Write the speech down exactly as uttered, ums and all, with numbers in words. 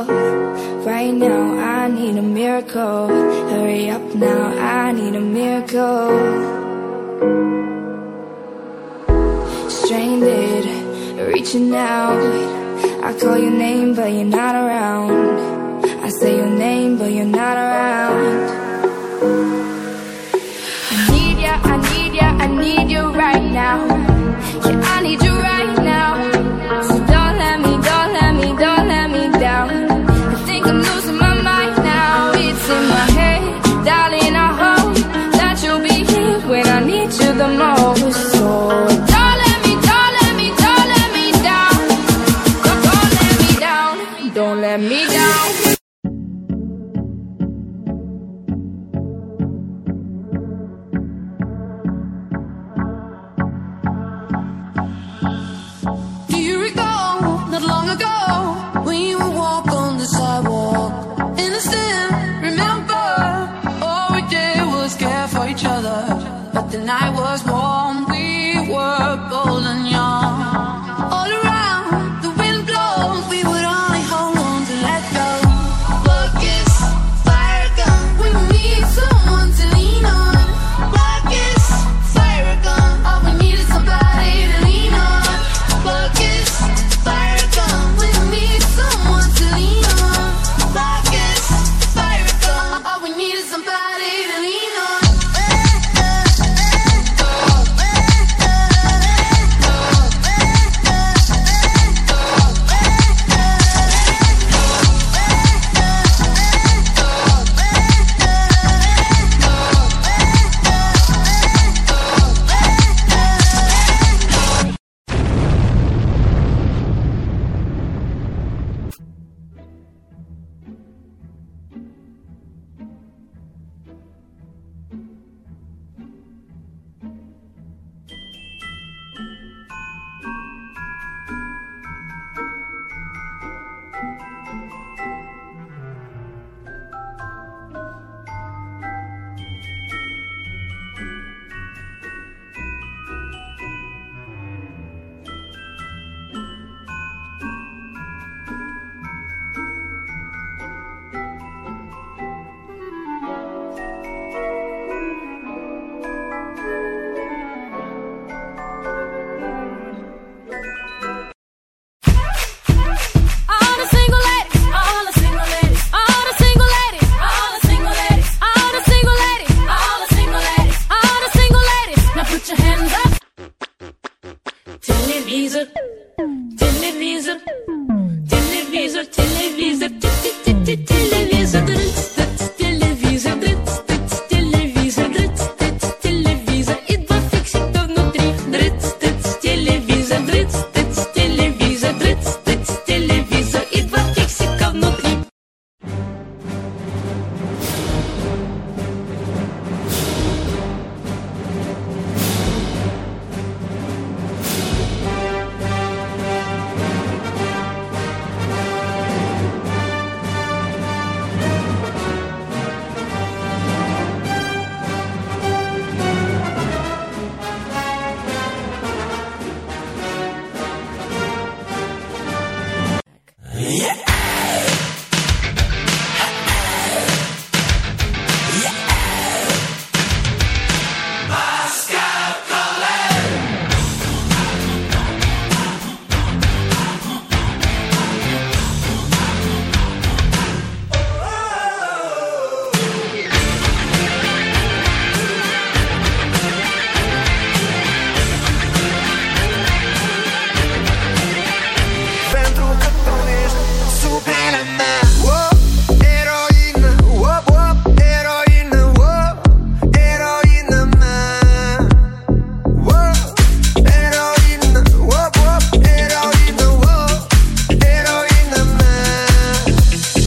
Right now I need a miracle. Hurry up now, I need a miracle. Stranded, reaching out. I call your name but you're not around. I say your name but you're not around. I need ya, I need ya, I need you right now. Yeah, I need you right now. So don't let me, don't let me, don't let me down. I think I'm losing my mind now. It's in my head, darling, I hope that you'll be here when I need you the most. So don't let me, don't let me, don't let me down. Don't, don't let me down, don't let me down. The night was warm, we were bold and young. All around, the wind blows, we would only hold on to let go. Buckets, fire gun, we need someone to lean on. Buckets, fire gun, all we need is somebody to lean on. Buckets, fire gun, we need someone to lean on. Buckets, fire gun, all we need is somebody to lean on. Televisor, televisor, televisor, televisor, televisor.